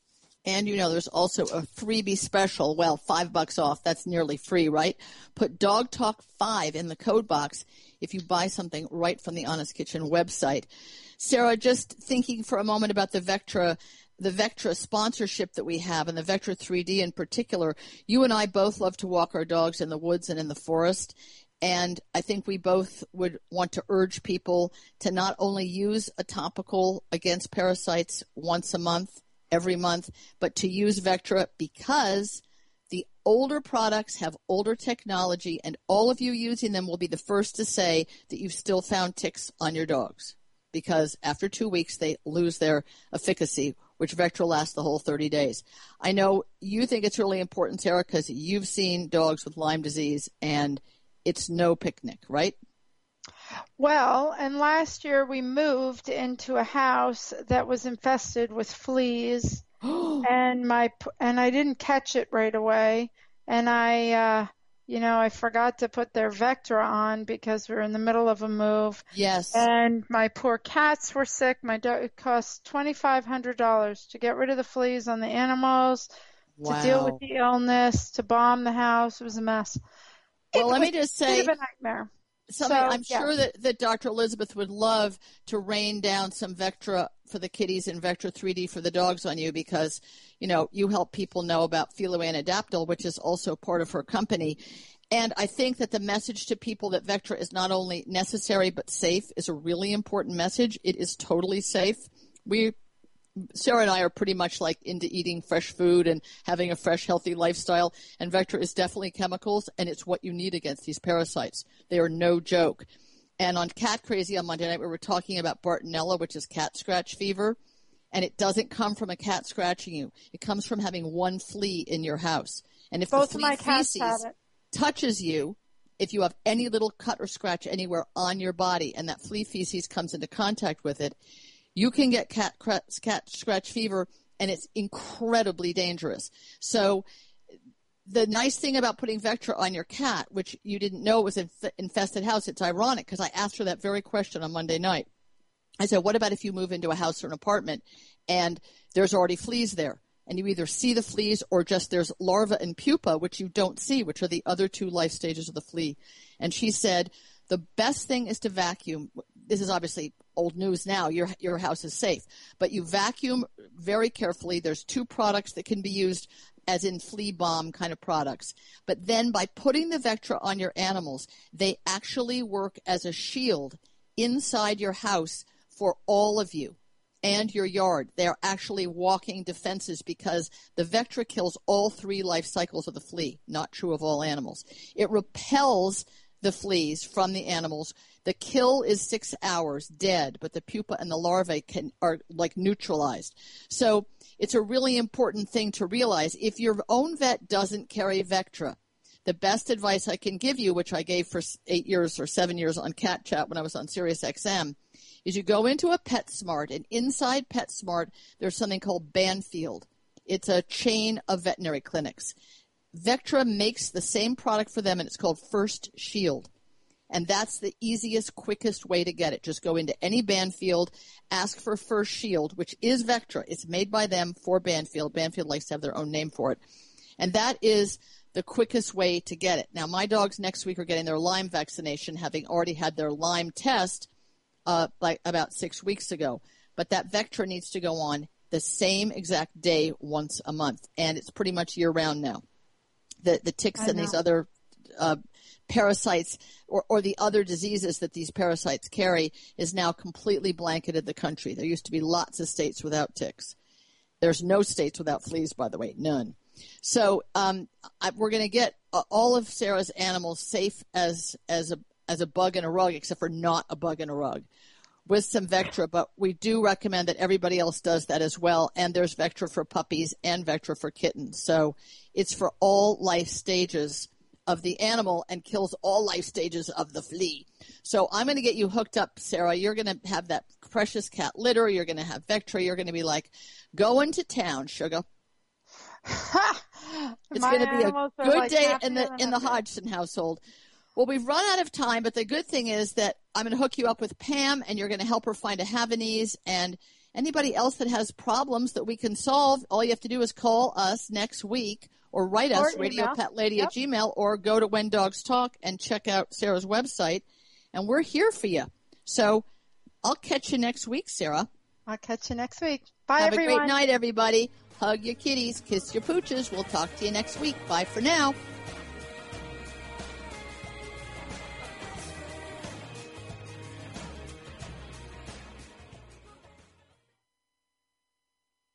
And you know, there's also a freebie special. Well, five bucks off. That's nearly free, right? Put Dog Talk five in the code box if you buy something right from the Honest Kitchen website. Sarah, just thinking for a moment about the Vectra, the Vectra sponsorship that we have, and the Vectra three D in particular. You and I both love to walk our dogs in the woods and in the forest. And I think we both would want to urge people to not only use a topical against parasites once a month, every month, but to use Vectra because the older products have older technology, and all of you using them will be the first to say that you've still found ticks on your dogs, because after two weeks they lose their efficacy, which Vectra lasts the whole thirty days. I know you think it's really important, Sarah, because you've seen dogs with Lyme disease, and it's no picnic, right? Well, and last year we moved into a house that was infested with fleas and my and I didn't catch it right away, and I, uh, you know, I forgot to put their Vectra on because we were in the middle of a move. Yes. And my poor cats were sick. My dog, it cost twenty-five hundred dollars to get rid of the fleas on the animals, Wow. to deal with the illness, to bomb the house. It was a mess. Well, it let was me just a say, bit of a nightmare. something So, I'm yeah. sure that, that Doctor Elizabeth would love to rain down some Vectra for the kitties and Vectra three D for the dogs on you because, you know, you help people know about Philoanadaptal, which is also part of her company. And I think that the message to people that Vectra is not only necessary but safe is a really important message. It is totally safe. We, Sarah and I are pretty much like into eating fresh food and having a fresh, healthy lifestyle. And Vectra is definitely chemicals, and it's what you need against these parasites. They are no joke. And on Cat Crazy on Monday night, we were talking about Bartonella, which is cat scratch fever. And it doesn't come from a cat scratching you. It comes from having one flea in your house. And if Both the of flea my cats feces had it. touches you, if you have any little cut or scratch anywhere on your body and that flea feces comes into contact with it, you can get cat, cat scratch fever, and it's incredibly dangerous. So the nice thing about putting Vectra on your cat, which you didn't know was an inf- infested house, it's ironic because I asked her that very question on Monday night. I said, what about if you move into a house or an apartment and there's already fleas there? And you either see the fleas or just there's larvae and pupa, which you don't see, which are the other two life stages of the flea. And she said, the best thing is to vacuum. This is obviously old news now. Your your house is safe. But you vacuum very carefully. There's two products that can be used as in flea bomb kind of products. But then by putting the Vectra on your animals, they actually work as a shield inside your house for all of you and your yard. They're actually walking defenses because the Vectra kills all three life cycles of the flea. Not true of all animals. It repels the fleas from the animals. The kill is six hours dead, but the pupa and the larvae can are like neutralized. So it's a really important thing to realize. If your own vet doesn't carry Vectra, the best advice I can give you, which I gave for eight years or seven years on Cat Chat when I was on Sirius X M, is you go into a PetSmart, and inside PetSmart there's something called Banfield. It's a chain of veterinary clinics. Vectra makes the same product for them, and it's called First Shield. And that's the easiest, quickest way to get it. Just go into any Banfield, ask for First Shield, which is Vectra. It's made by them for Banfield. Banfield likes to have their own name for it. And that is the quickest way to get it. Now, my dogs next week are getting their Lyme vaccination, having already had their Lyme test uh, like about six weeks ago. But that Vectra needs to go on the same exact day once a month. And it's pretty much year-round now. The, the ticks I and know. these other uh, parasites or, or the other diseases that these parasites carry is now completely blanketed the country. There used to be lots of states without ticks. There's no states without fleas, by the way, none. So um, I, we're going to get uh, all of Sarah's animals safe as as a as a bug in a rug, except for not a bug in a rug, with some Vectra. But we do recommend that everybody else does that as well. And there's Vectra for puppies and Vectra for kittens. So it's for all life stages of the animal and kills all life stages of the flea. So I'm going to get you hooked up, Sarah. You're going to have that precious cat litter. You're going to have Vectra. You're going to be like, going to town, sugar. It's My going to be a animals are good like day happy in the and in the happy. Hodgson household. Well, we've run out of time, but the good thing is that I'm going to hook you up with Pam, and you're going to help her find a Havanese. And anybody else that has problems that we can solve, all you have to do is call us next week or write Or us, email. radio pet lady Yep. at gmail, or go to When Dogs Talk and check out Sarah's website. And we're here for you. So I'll catch you next week, Sarah. I'll catch you next week. Bye, Have everyone. a great night, everybody. Hug your kitties, kiss your pooches. We'll talk to you next week. Bye for now.